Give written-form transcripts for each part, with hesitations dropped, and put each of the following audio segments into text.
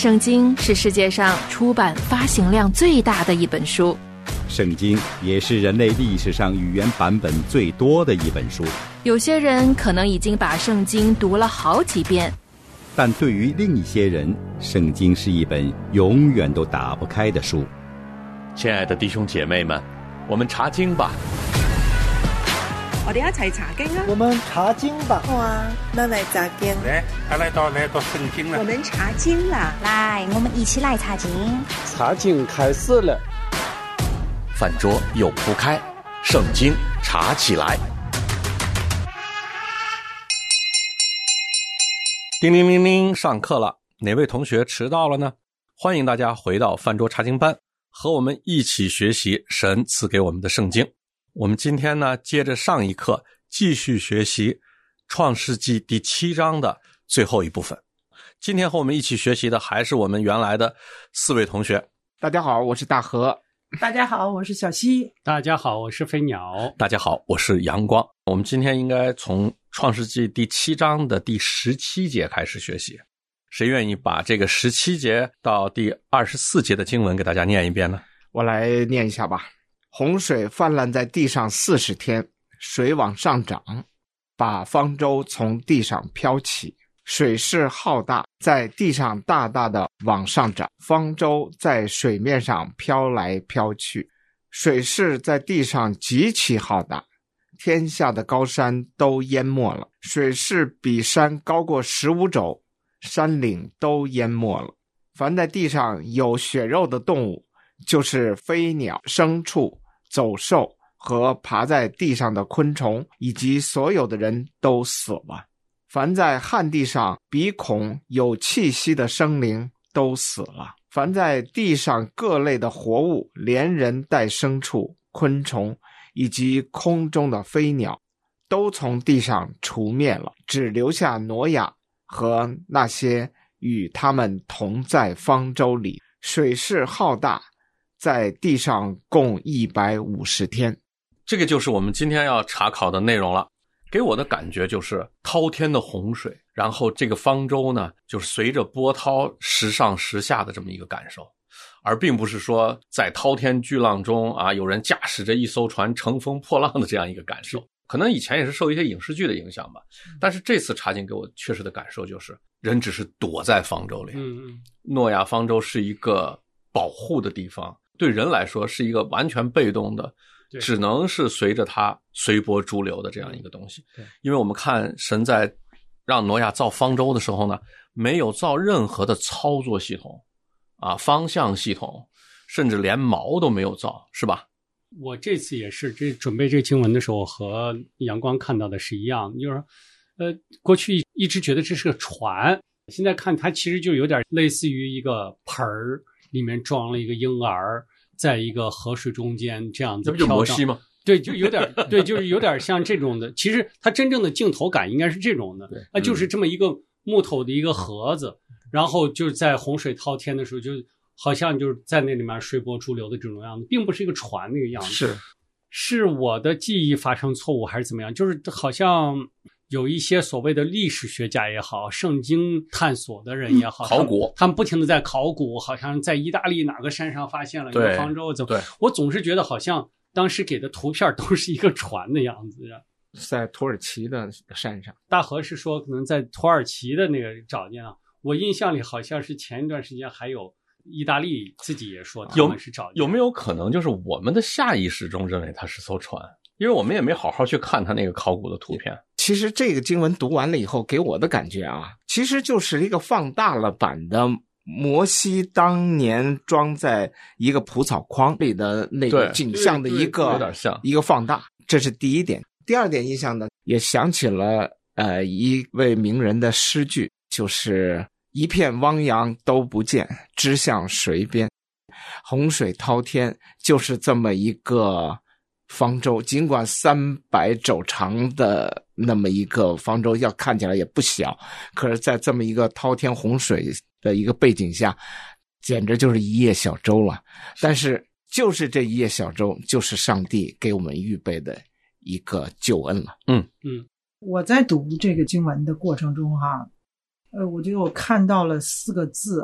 圣经是世界上出版发行量最大的一本书， 圣经也是人类历史上语言版本最多的一本书。 有些人可能已经把圣经读了好几遍， 但对于另一些人，圣经是一本永远都打不开的书。 亲爱的弟兄姐妹们，我们查经吧。 我哋一齊查經啊！ 我們查經吧。 好啊，那來查經。 來到聖經了。 我們查經啦！ 來，我們一起來查經。 查經開始了。 飯桌又鋪開，聖經查起來。叮铃铃铃，上課了。哪位同學遲到了呢？歡迎大家回到飯桌查經班，和我們一起學習神賜給我們的聖經。我們今天呢，接着上一課繼續學習創世紀第7章的最後一部分。今天和我們一起學習的還是我們原來的4位同學。 大家好，我是大河。 大家好，我是小溪。 大家好，我是飞鸟。 大家好，我是阳光。我們今天應該從創世紀第7章的第17節開始學習。誰願意把這個17節到第24節的經文給大家念一遍呢？ 我來念一下吧。洪水泛濫在地上40天，水往上漲，把方舟從地上飄起，水勢浩大，在地上大大的往上漲，方舟在水面上飄來飄去，水勢在地上極其浩大，天下的高山都淹沒了，水勢比山高過15肘，山嶺都淹沒了。凡在地上有血肉的動物，就是飛鳥、牲畜、走獸和爬在地上的昆蟲，以及所有的人都死了。凡在旱地上鼻孔有氣息的生靈都死了。凡在地上各類的活物，連人帶牲畜、昆蟲以及空中的飛鳥，都從地上除滅了，只留下挪亞和那些與他們同在方舟裡。水勢浩大，在地上共150天。 這個就是我們今天要查考的內容了。給我的感覺就是滔天的洪水，然後這個方舟呢，就是隨着波濤時上時下的這麼一個感受，而並不是說在滔天巨浪中啊，有人駕駛着一艘船乘風破浪的這樣一個感受。可能以前也是受一些影視劇的影響吧，但是這次查經給我確實的感受就是人只是躲在方舟裡。諾亞方舟是一個保護的地方，對人來說是一個完全被動的，只能是隨着它隨波逐流的這樣一個東西。因為我們看神在讓挪亞造方舟的時候呢，沒有造任何的操作系統啊，方向系統，甚至連錨都沒有造，是吧？ 我這次也是準備這個經文的時候和陽光看到的是一樣，就是過去一直覺得這是個船，現在看它其實就有點類似於一個盆兒，裡面裝了一個嬰兒，在一個河水中間這樣子飄蕩。這不就摩西嗎？對，就有點對，就是有點像這種的。其實它真正的鏡頭感應該是這種的，就是這麼一個木頭的一個盒子，然後就是在洪水滔天的時候，就好像就是在那裡面隨波逐流的這種樣子，並不是一個船那個樣子。是我的記憶發生錯誤還是怎麼樣？就是好像有一些所謂的歷史學家也好，聖經探索的人也好， 考古， 他們不停地在考古，好像在意大利哪個山上發現了一個方舟。對，我總是覺得好像當時給的圖片都是一個船的樣子。 在土耳其的山上， 大河是說可能在土耳其的那個找見啊，我印象裡好像是前一段時間還有意大利自己也說他們是找見。 有沒有可能就是我們的下意識中認為它是艘船，因為我們也沒好好去看它那個考古的圖片。 其實這個經文讀完了以後給我的感覺啊，其實就是一個放大了版的摩西當年裝在一個蒲草筐裡的那個景象的一個放大，這是第一點。第二點印象呢，也想起了一位名人的詩句，就是一片汪洋都不見，支向水邊。洪水滔天就是這麼一個方舟，儘管300肘長的那麼一個方舟，要看起來也不小，可是在這麼一個滔天洪水的一個背景下，簡直就是一葉小舟了。但是就是這一葉小舟，就是上帝給我們預備的一個救恩了。 我在讀這個經文的過程中哈，我覺得我看到了4個字啊，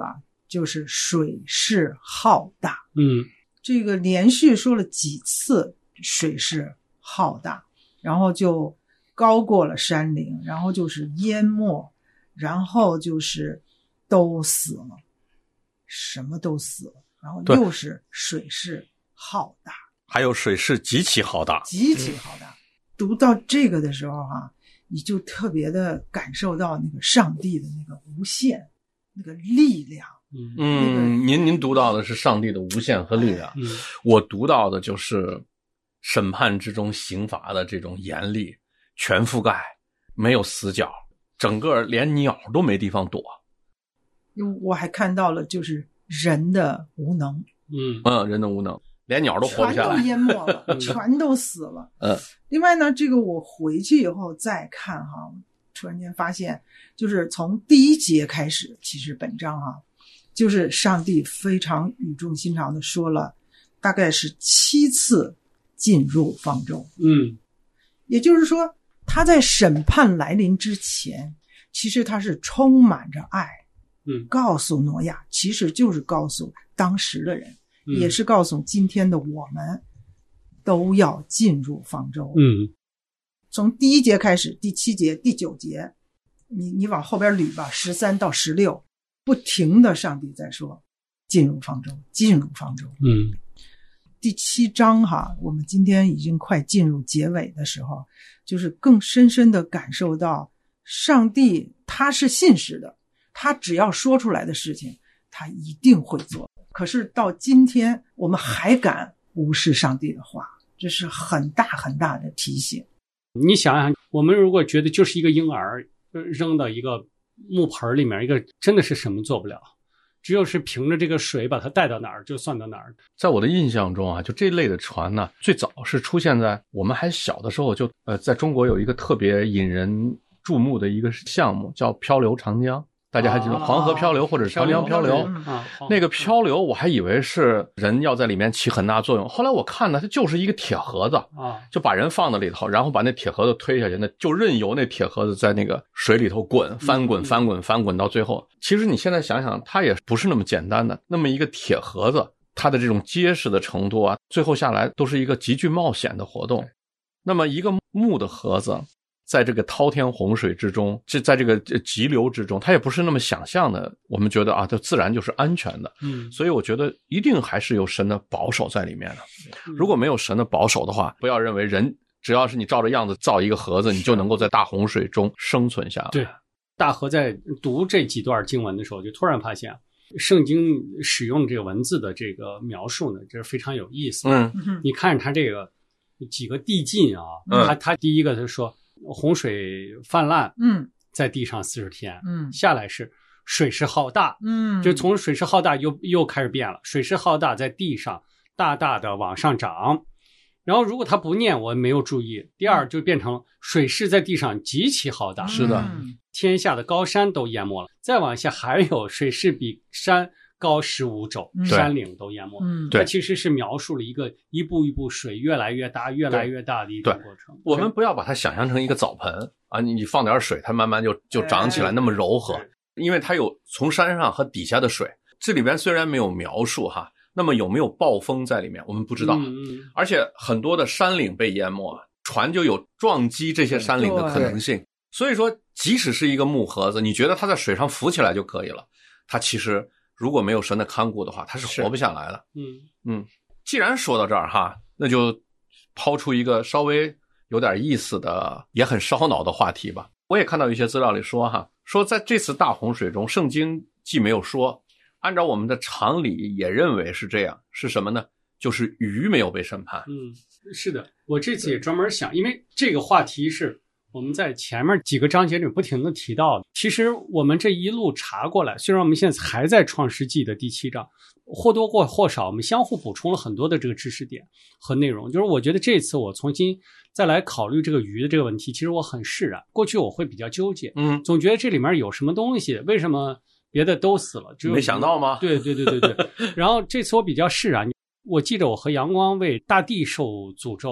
就是水势浩大。 这个连续说了几次水势浩大，然后就高过了山岭，然后就是淹没，然后就是都死了，什么都死了，然后又是水势浩大， 还有水势极其浩大， 极其浩大。读到这个的时候你就特别的感受到那个上帝的那个无限那个力量。 您读到的是上帝的无限和力量，我读到的就是审判之中刑罚的这种严厉，全覆盖，没有死角，整个连鸟都没地方躲。 我还看到了就是人的无能， 人的无能，连鸟都活不下来， 全都淹没了，全都死了。另外呢，这个我回去以后再看突然间发现，就是从第1节开始，其实本章就是上帝非常语重心长的说了，大概是7次进入方舟。也就是说，他在审判来临之前，其实他是充满着爱。告诉挪亚，其实就是告诉当时的人，也是告诉今天的我们，都要进入方舟。从第1节开始，第7节、第9节，你往后边捋吧，13到16，不停的上帝在说进入方舟，进入方舟。第7章我们今天已经快进入结尾的时候，就是更深深的感受到上帝他是信实的，他只要说出来的事情他一定会做。可是到今天我们还敢无视上帝的话，这是很大很大的提醒。 你想想，我们如果觉得就是一个婴儿扔到一个木盆里面，一个真的是什么做不了，只有是凭着这个水把它带到哪儿就算到哪儿。 在我的印象中就这类的船呢，最早是出现在我们还小的时候，就在中国有一个特别引人注目的一个项目叫漂流长江。大家还记得黄河漂流或者长江漂流？那个漂流我还以为是人要在里面起很大作用，后来我看呢，它就是一个铁盒子就把人放在里头，然后把那铁盒子推下去，那就任由那铁盒子在那个水里头滚，翻滚翻滚翻滚到最后。其实你现在想想，它也不是那么简单的，那么一个铁盒子，它的这种结实的程度最后下来都是一个极具冒险的活动。那么一个木的盒子在这个滔天洪水之中，在这个急流之中，它也不是那么想象的，我们觉得它自然就是安全的。所以我觉得一定还是有神的保守在里面的。如果没有神的保守的话，不要认为人只要是你照着样子造一个盒子，你就能够在大洪水中生存下来。 对，大河在读这几段经文的时候，就突然发现圣经使用这个文字的这个描述呢，这是非常有意思的。你看他这个几个递进他第一个他说洪水泛滥，在地上40天，下来是水势浩大，就从水势浩大又开始变了，水势浩大在地上大大的往上涨。然后如果他不念，我没有注意，第二就变成水势在地上极其浩大， 是的， 天下的高山都淹没了。再往下还有水势比山高15肘，山岭都淹没。它其实是描述了一个一步一步水越来越大越来越大的一种过程。 我们不要把它想象成一个澡盆你放点水它慢慢就长起来那么柔和，因为它有从山上和底下的水。这里边虽然没有描述那么有没有暴风在里面我们不知道。而且很多的山岭被淹没，船就有撞击这些山岭的可能性。所以说即使是一个木盒子，你觉得它在水上浮起来就可以了，它其实如果没有神的看顾的话，它是活不下来的。既然说到这儿那就抛出一个稍微有点意思的也很烧脑的话题吧。我也看到一些资料里说说在这次大洪水中，圣经既没有说，按照我们的常理也认为是这样，是什么呢？就是鱼没有被审判。 是的，我这次也专门想，因为这个话题是我们在前面几个章节里不停地提到的。其实我们这一路查过来，虽然我们现在还在创世纪的第7章，或多或少我们相互补充了很多的这个知识点和内容。就是我觉得这次我重新再来考虑这个鱼的这个问题，其实我很释然。过去我会比较纠结，总觉得这里面有什么东西，为什么别的都死了，只有没想到吗？ 对。然后这次我比较释然。我记得我和阳光为大地受诅咒，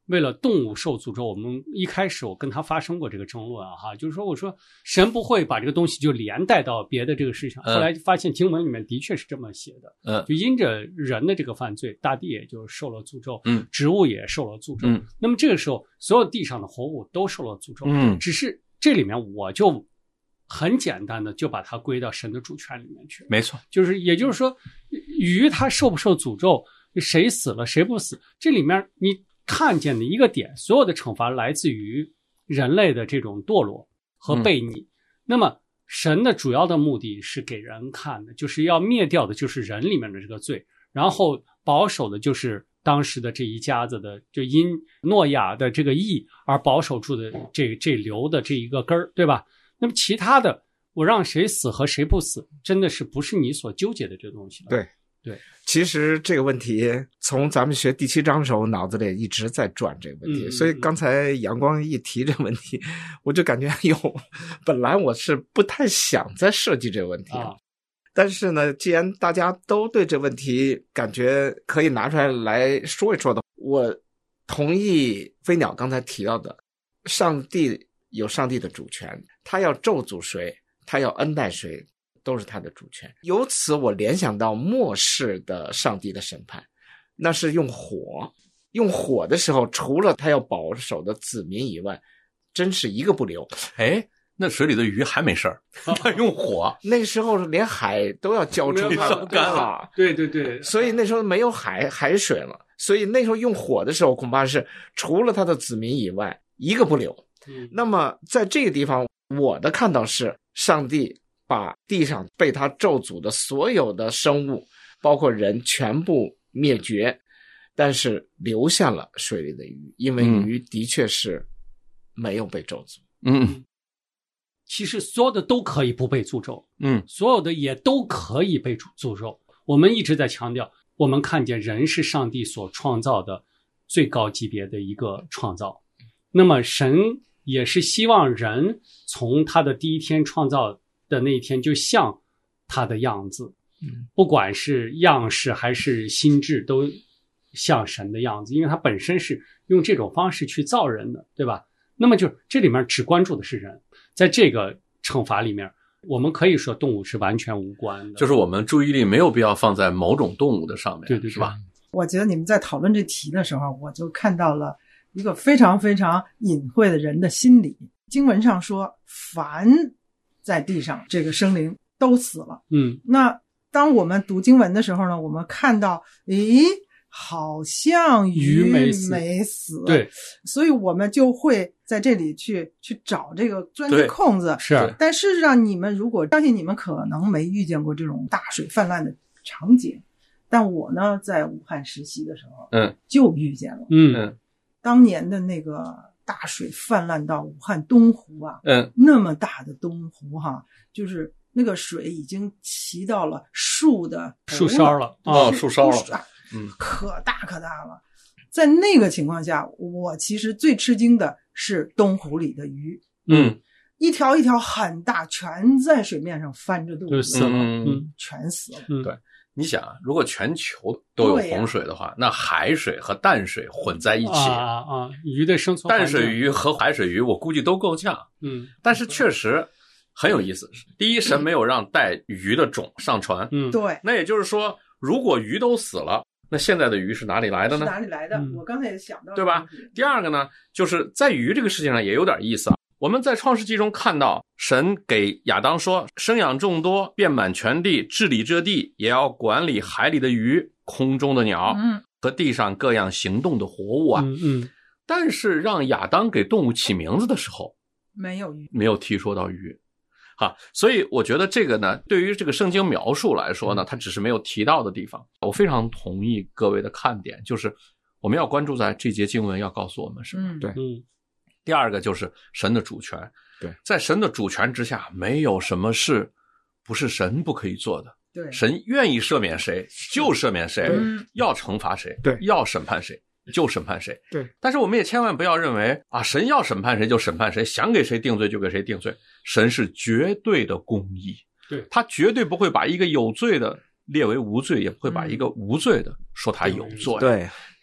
为了动物受诅咒，我们一开始我跟他发生过这个争论啊，就是说我说神不会把这个东西就连带到别的这个事情，后来发现经文里面的确是这么写的，就因着人的这个犯罪，大地也就受了诅咒，植物也受了诅咒，那么这个时候所有地上的活物都受了诅咒，只是这里面我就很简单的就把它归到神的主权里面去， 没错， 就是也就是说，鱼它受不受诅咒，谁死了谁不死，这里面你看见的一个点，所有的惩罚来自于人类的这种堕落和悖逆。那么神的主要的目的是给人看的，就是要灭掉的就是人里面的这个罪，然后保守的就是当时的这一家子的，就因诺亚的这个义而保守住的这流的这一个根儿，对吧？那么其他的，我让谁死和谁不死，真的是不是你所纠结的这个东西了。 对，其实这个问题从咱们学第7章的时候，脑子里一直在转这个问题，所以刚才阳光一提这个问题，我就感觉本来我是不太想再设计这个问题但是呢，既然大家都对这问题感觉可以拿出来说一说的，我同意飞鸟刚才提到的，上帝有上帝的主权，他要咒诅谁，他要恩待谁，都是他的主权。由此我联想到末世的上帝的审判，那是用火的时候，除了他要保守的子民以外，真是一个不留。 那水里的鱼还没事儿，他用火， 那时候连海都要浇出烧干了。 对， 所以那时候没有海水了，所以那时候用火的时候，恐怕是除了他的子民以外一个不留。那么在这个地方，我的看到是上帝把地上被他咒诅的所有的生物，包括人，全部灭绝，但是留下了水里的鱼，因为鱼的确是没有被咒诅。 其实所有的都可以不被诅咒，所有的也都可以被诅咒。我们一直在强调，我们看见人是上帝所创造的最高级别的一个创造，那么神也是希望人从他的第一天创造的那一天就像他的样子，不管是样式还是心智都像神的样子，因为他本身是用这种方式去造人的，对吧？那么就这里面只关注的是人，在这个惩罚里面，我们可以说动物是完全无关的， 就是我们注意力没有必要放在某种动物的上面， 对， 是吧？ 我觉得你们在讨论这题的时候，我就看到了一个非常非常隐晦的人的心理。经文上说，凡在地上这个生灵都死了。那当我们读经文的时候呢，我们看到，好像鱼没死， 对， 所以我们就会在这里去找这个钻这空子。 是， 但事实上，你们如果相信，你们可能没遇见过这种大水泛滥的场景，但我呢，在武汉实习的时候，就遇见了。当年的那个大水泛滥到武汉东湖啊，那么大的东湖哈，就是那个水已经齐到了树梢了， 树梢了。 可大了。在那个情况下，我其实最吃惊的是东湖里的鱼，一条一条很大，全在水面上翻着肚子， 死了， 全死了。 对，你想，如果全球都有洪水的话，那海水和淡水混在一起鱼的生存淡水鱼和海水鱼，我估计都够呛。但是确实很有意思。第一，神没有让带鱼的种上船， 对， 那也就是说，如果鱼都死了，那现在的鱼是哪里来的呢？ 是哪里来的？我刚才也想到， 对吧？第二个呢，就是在鱼这个事情上也有点意思啊。我们在创世纪中看到，神给亚当说，生养众多，遍满全地，治理这地，也要管理海里的鱼，空中的鸟，和地上各样行动的活物啊。但是让亚当给动物起名字的时候， 没有鱼， 没有提说到鱼。所以我觉得这个呢，对于这个圣经描述来说呢，它只是没有提到的地方。我非常同意各位的看点，就是我们要关注在这节经文要告诉我们什么。 对， 第二个就是神的主权。 对， 在神的主权之下，没有什么事不是神不可以做的。 对， 神愿意赦免谁就赦免谁，要惩罚谁， 对， 要审判谁就审判谁。 对， 但是我们也千万不要认为神要审判谁就审判谁，想给谁定罪就给谁定罪。神是绝对的公义， 对， 他绝对不会把一个有罪的列为无罪，也不会把一个无罪的说他有罪。 对，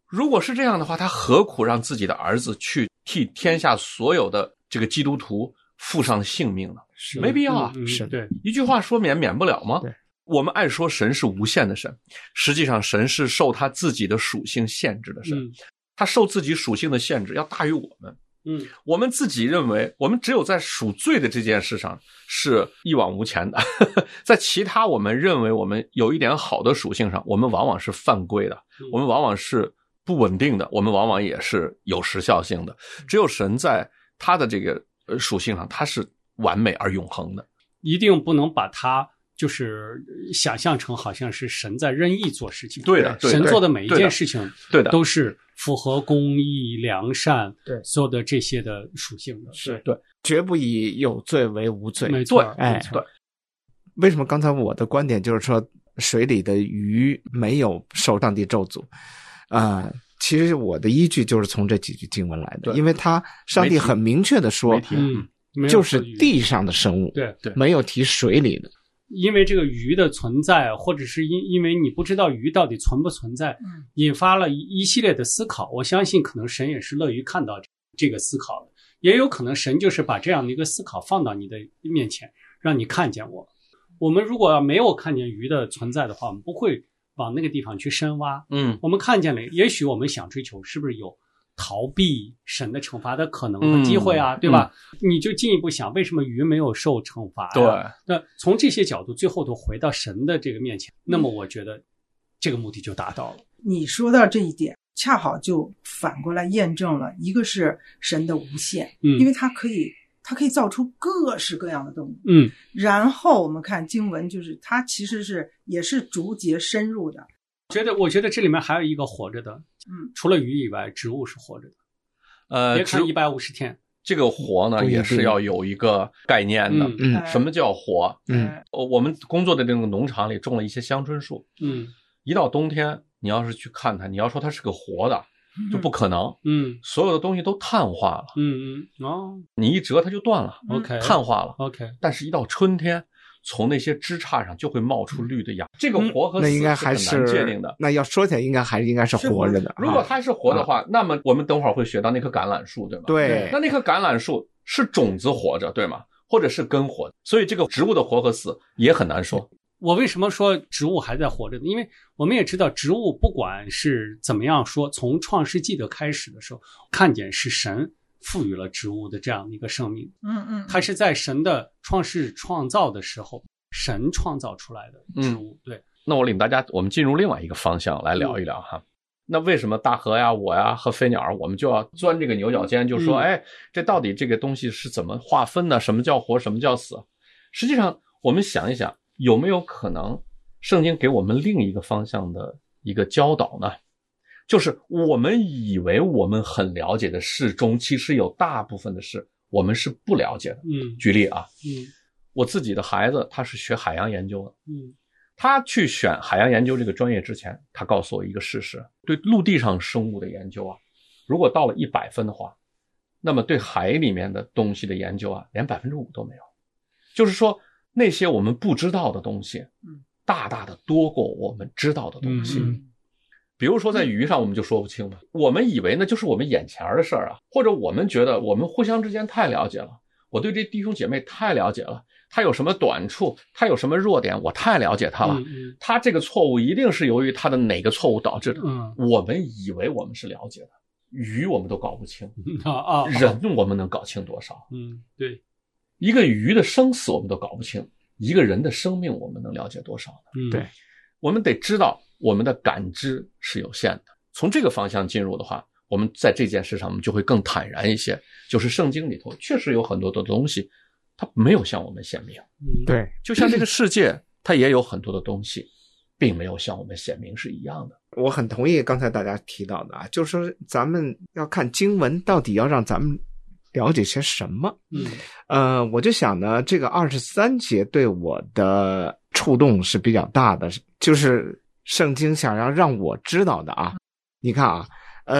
如果是这样的话，他何苦让自己的儿子去替天下所有的这个基督徒付上性命呢？没必要啊。 是对， 一句话说免不了吗？ 对， 我们爱说神是无限的神，实际上神是受他自己的属性限制的神，他受自己属性的限制要大于我们。我们自己认为我们只有在赎罪的这件事上是一往无前的在其他我们认为我们有一点好的属性上，我们往往是犯规的，我们往往是不稳定的，我们往往也是有时效性的。只有神在他的这个属性上，他是完美而永恒的。 一定不能把它就是想象成好像是神在任意做事情。 对的， 神做的每一件事情对的都是符合公义、良善， 对所有的这些的属性的。 是对， 绝不以有罪为无罪。 没错， 哎，对。为什么刚才我的观点就是说水里的鱼没有受上帝咒诅其实我的依据就是从这几句经文来的，因为上帝很明确的说就是地上的生物， 对， 没有提水里的。 因为这个鱼的存在，或者是因为你不知道鱼到底存不存在，引发了一系列的思考。我相信可能神也是乐于看到这个思考的，也有可能神就是把这样的一个思考放到你的面前，让你看见我们如果要没有看见鱼的存在的话，我们不会往那个地方去深挖。我们看见了，也许我们想追求是不是有逃避神的惩罚的可能和机会啊，对吧？你就进一步想，为什么鱼没有受惩罚对， 那从这些角度最后都回到神的这个面前，那么我觉得这个目的就达到了。 你说到这一点，恰好就反过来验证了，一个是神的无限，因为它可以造出各式各样的动物。然后我们看经文，就是它其实也是逐节深入的。 我觉得这里面还有一个活着的，除了鱼以外，植物是活着的。别看150天， 这个活呢也是要有一个概念的。什么叫活？我们工作的这个农场里种了一些香椿树。一到冬天，你要是去看它，你要说它是个活的，就不可能。所有的东西都碳化了。你一折它就断了。 OK， 碳化了。 OK， 但是一到春天，从那些枝杈上就会冒出绿的芽。这个活和死是很难界定的。 那要说起来，应该是活着的。 如果它是活的话，那么我们等会儿会学到那棵橄榄树，对吗？ 对。 那棵橄榄树是种子活着，对吗？或者是根活，所以这个植物的活和死也很难说。 我为什么说植物还在活着呢？因为我们也知道，植物不管是怎么样说，从创世纪的开始的时候，看见是神赋予了植物的这样的一个生命。它是在神的创造的时候，神创造出来的植物。对。 那我领大家，我们进入另外一个方向来聊一聊哈。那为什么大河呀、我呀和飞鸟，我们就要钻这个牛角尖，就说，这到底这个东西是怎么划分的？什么叫活？什么叫死？实际上，我们想一想，有没有可能圣经给我们另一个方向的一个教导呢？就是我们以为我们很了解的事中，其实有大部分的事我们是不了解的。举例啊，我自己的孩子他是学海洋研究的。他去选海洋研究这个专业之前，他告诉我一个事实，对陆地上生物的研究啊，如果到了100分的话，那么对海里面的东西的研究啊，连5%都没有。就是说那些我们不知道的东西，大大的多过我们知道的东西。比如说在鱼上我们就说不清了，我们以为那就是我们眼前的事儿啊，或者我们觉得我们互相之间太了解了，我对这弟兄姐妹太了解了，他有什么短处，他有什么弱点，我太了解他了。他这个错误一定是由于他的哪个错误导致的。我们以为我们是了解的，鱼我们都搞不清，人我们能搞清多少？ 对， 一个鱼的生死我们都搞不清，一个人的生命我们能了解多少呢？ 对， 我们得知道我们的感知是有限的。从这个方向进入的话，我们在这件事上我们就会更坦然一些。就是圣经里头确实有很多的东西它没有向我们显明。 对， 就像这个世界它也有很多的东西并没有向我们显明是一样的。 我很同意刚才大家提到的啊，就是说咱们要看经文到底要让咱们了解些什么。我就想呢，这个23节对我的触动是比较大的，就是圣经想要让我知道的啊。你看啊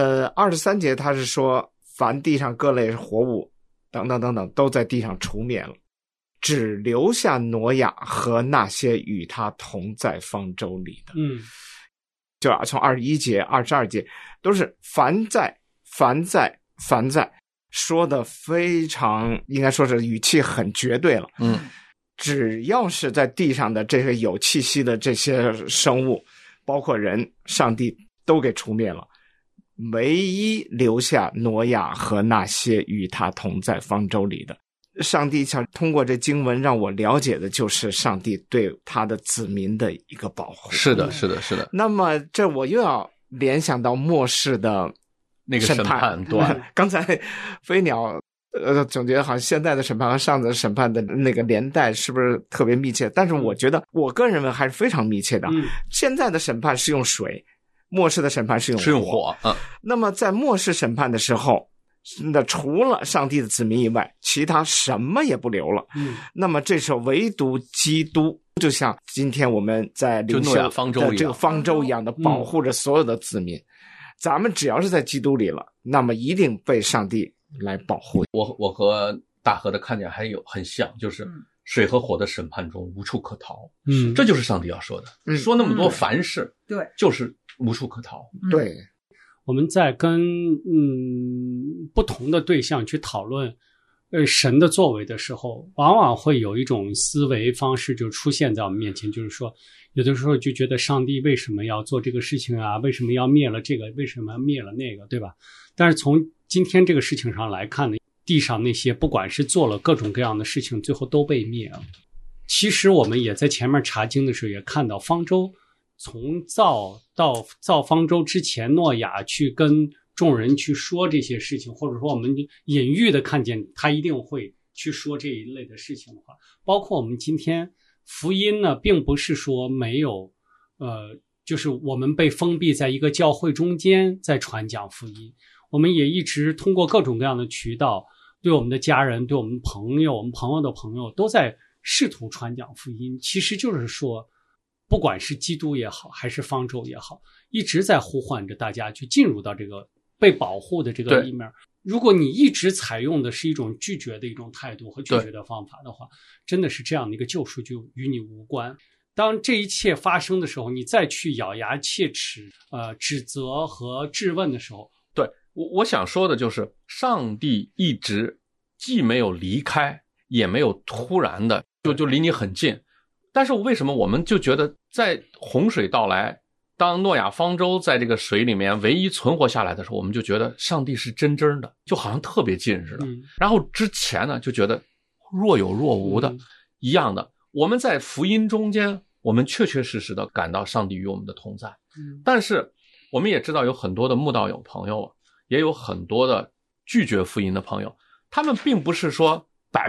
，23节他是说凡地上各类活物等等等等都在地上除灭了，只留下挪亚和那些与他同在方舟里的。 就从21节、22节都是凡在，说的非常，应该说是语气很绝对了。只要是在地上的这些有气息的这些生物，包括人，上帝都给除灭了，唯一留下挪亚和那些与他同在方舟里的。上帝想通过这经文让我了解的就是上帝对他的子民的一个保护。 是的。 那么这我又要联想到末世的那个审判，对。 刚才飞鸟总觉得好像现在的审判和上次的审判的那个年代是不是特别密切？但是我觉得我个人认为还是非常密切的。现在的审判是用水，末世的审判是用火。那么在末世审判的时候，那除了上帝的子民以外，其他什么也不留了。那么这时候唯独基督，就像今天我们在领受的这个方舟一样的保护着所有的子民。咱们只要是在基督里了，那么一定被上帝来保护。 我和大河的看见还有很像，就是水和火的审判中无处可逃。这就是上帝要说的。说那么多凡事， 对， 就是无处可逃。 对。 我们在跟不同的对象去讨论神的作为的时候，往往会有一种思维方式就出现在我们面前，就是说有的时候就觉得上帝为什么要做这个事情啊？为什么要灭了这个？为什么要灭了那个？对吧？但是从今天这个事情上来看呢，地上那些不管是做了各种各样的事情，最后都被灭了。其实我们也在前面查经的时候也看到，方舟从造方舟之前，诺亚去跟众人去说这些事情，或者说我们隐喻的看见他一定会去说这一类的事情的话，包括我们今天福音呢，并不是说没有就是我们被封闭在一个教会中间在传讲福音，我们也一直通过各种各样的渠道，对我们的家人，对我们朋友，我们朋友的朋友，都在试图传讲福音。其实就是说，不管是基督也好，还是方舟也好，一直在呼唤着大家去进入到这个被保护的这个里面。如果你一直采用的是一种拒绝的一种态度和拒绝的方法的话，真的是这样的一个救赎就与你无关。当这一切发生的时候，你再去咬牙切齿指责和质问的时候， 对，我想说的就是上帝一直既没有离开，也没有突然的就离你很近。但是为什么我们就觉得在洪水到来，当诺亚方舟在这个水里面唯一存活下来的时候，我们就觉得上帝是真真的，就好像特别近似的。然后之前呢，就觉得若有若无的一样的。我们在福音中间，我们确确实实的感到上帝与我们的同在。但是我们也知道有很多的慕道友朋友，也有很多的拒绝福音的朋友，他们并不是说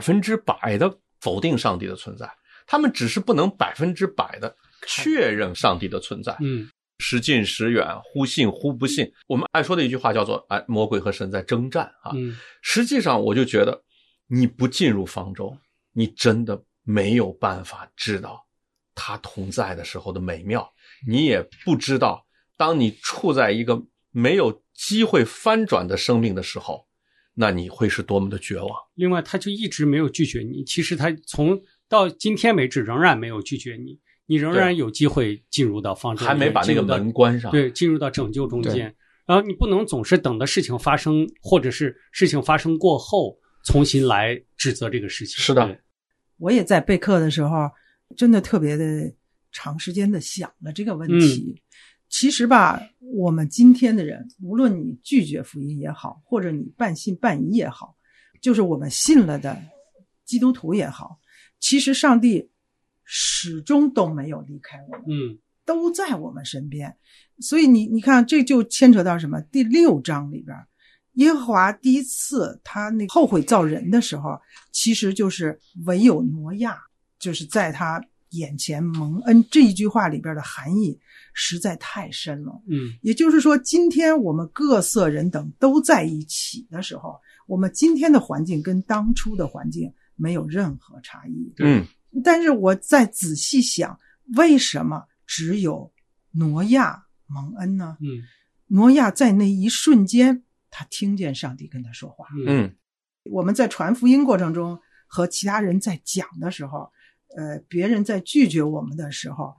100%的否定上帝的存在，他们只是不能100%的确认上帝的存在。时近时远，忽信忽不信。我们爱说的一句话叫做魔鬼和神在征战啊。实际上我就觉得你不进入方舟，你真的没有办法知道他同在的时候的美妙，你也不知道当你处在一个没有机会翻转的生命的时候，那你会是多么的绝望。 另外他就一直没有拒绝你，其实他从到今天为止仍然没有拒绝你，你仍然有机会进入到方舟， 还没把那个门关上。 对，进入到拯救中间。然后你不能总是等到事情发生，或者是事情发生过后重新来指责这个事情。 是的， 我也在备课的时候真的特别的长时间的想了这个问题。其实吧，我们今天的人，无论你拒绝福音也好，或者你半信半疑也好，就是我们信了的基督徒也好，其实上帝始终都没有离开我们，都在我们身边。所以你看，这就牵扯到什么？第6章里边，耶和华第一次他那后悔造人的时候，其实就是唯有挪亚，就是在他眼前蒙恩，这一句话里边的含义实在太深了。也就是说，今天我们各色人等都在一起的时候，我们今天的环境跟当初的环境没有任何差异。但是我再仔细想，为什么只有挪亚蒙恩呢？挪亚在那一瞬间，他听见上帝跟他说话。我们在传福音过程中和其他人在讲的时候，别人在拒绝我们的时候，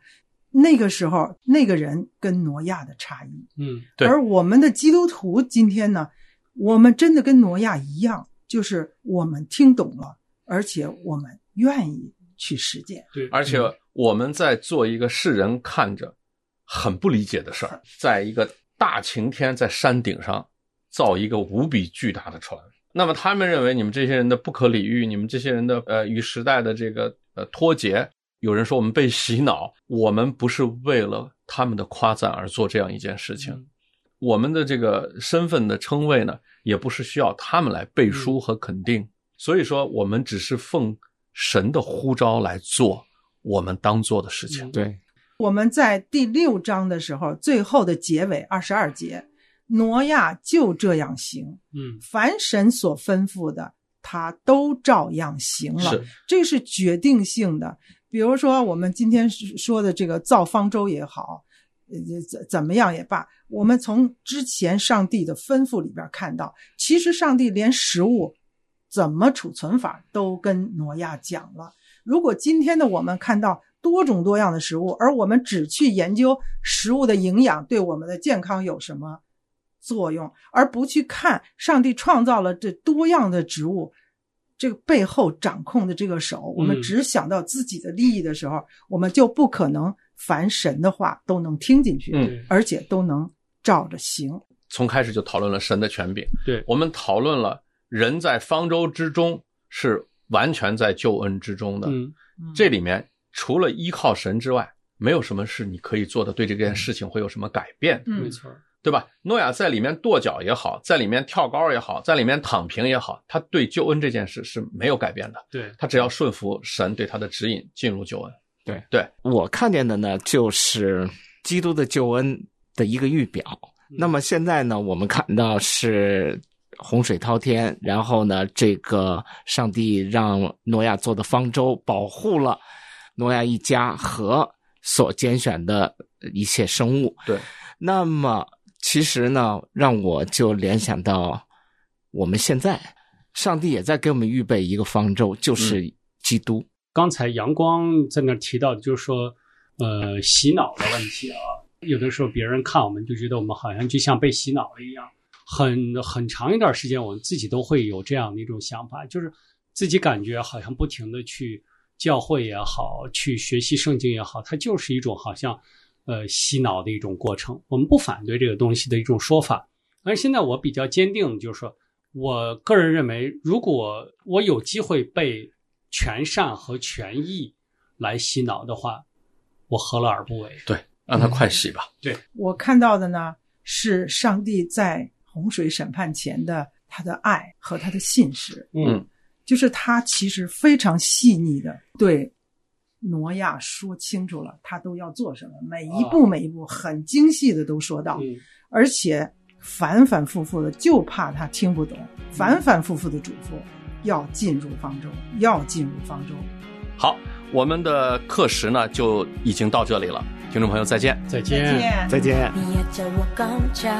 那个时候那个人跟挪亚的差异。 对。 而我们的基督徒今天呢，我们真的跟挪亚一样，就是我们听懂了，而且我们愿意去实践。 对， 而且我们在做一个世人看着很不理解的事儿，在一个大晴天在山顶上造一个无比巨大的船。那么他们认为你们这些人的不可理喻，你们这些人的与时代的这个脱节，有人说我们被洗脑，我们不是为了他们的夸赞而做这样一件事情。我们的这个身份的称谓呢，也不是需要他们来背书和肯定。所以说我们只是奉神的呼召来做我们当做的事情。 对， 我们在第6章的时候，最后的结尾22节，挪亚就这样行，凡神所吩咐的他都照样行了，这是决定性的。比如说我们今天说的这个造方舟也好，怎么样也罢，我们从之前上帝的吩咐里边看到，其实上帝连食物怎么储存法都跟挪亚讲了。如果今天的我们看到多种多样的食物，而我们只去研究食物的营养对我们的健康有什么作用，而不去看上帝创造了这多样的植物这个背后掌控的这个手，我们只想到自己的利益的时候，我们就不可能凡神的话都能听进去，而且都能照着行。 从开始就讨论了神的权柄， 对， 我们讨论了人在方舟之中是完全在救恩之中的，这里面除了依靠神之外，没有什么是你可以做的对这件事情会有什么改变， 没错， 对吧？诺亚在里面跺脚也好，在里面跳高也好，在里面躺平也好，他对救恩这件事是没有改变的。 对， 他只要顺服神对他的指引，进入救恩。 对，我看见的呢，就是基督的救恩的一个预表。那么现在呢，我们看到是洪水滔天，然后呢，这个上帝让挪亚做的方舟保护了挪亚一家和所拣选的一切生物。 对， 那么其实呢，让我就联想到我们现在上帝也在给我们预备一个方舟，就是基督。 刚才阳光在那提到的就是说洗脑的问题啊，有的时候别人看我们就觉得我们好像就像被洗脑了一样，很长一段时间我们自己都会有这样的一种想法，就是自己感觉好像不停的去教会也好，去学习圣经也好，它就是一种好像洗脑的一种过程。我们不反对这个东西的一种说法，而现在我比较坚定，就是说我个人认为，如果我有机会被全善和全意来洗脑的话，我何乐而不为？ 对，让他快洗吧。 对， 我看到的呢是上帝在洪水审判前的他的爱和他的信实。就是他其实非常细腻的对挪亚说清楚了他都要做什么，每一步每一步很精细的都说到，而且反反复复的，就怕他听不懂，反反复复的嘱咐要进入方舟，要进入方舟。 好，我们的课时呢就已经到这里了，听众朋友再见。 再见。 再见。 你也叫我刚强，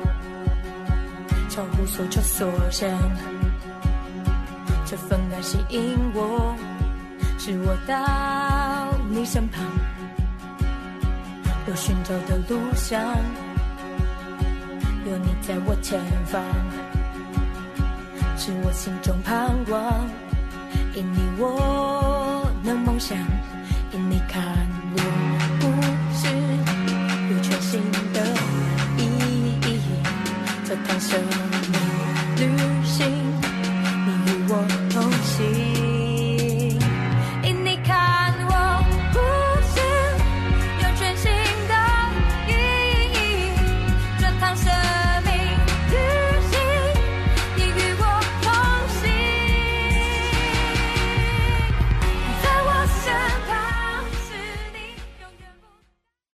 超乎所求所想，这份爱吸引我，使我到你身旁，我寻找的路上有你在我前方，是我心中盼望，因你我能梦想，因你看我故事有全新的意义，这趟生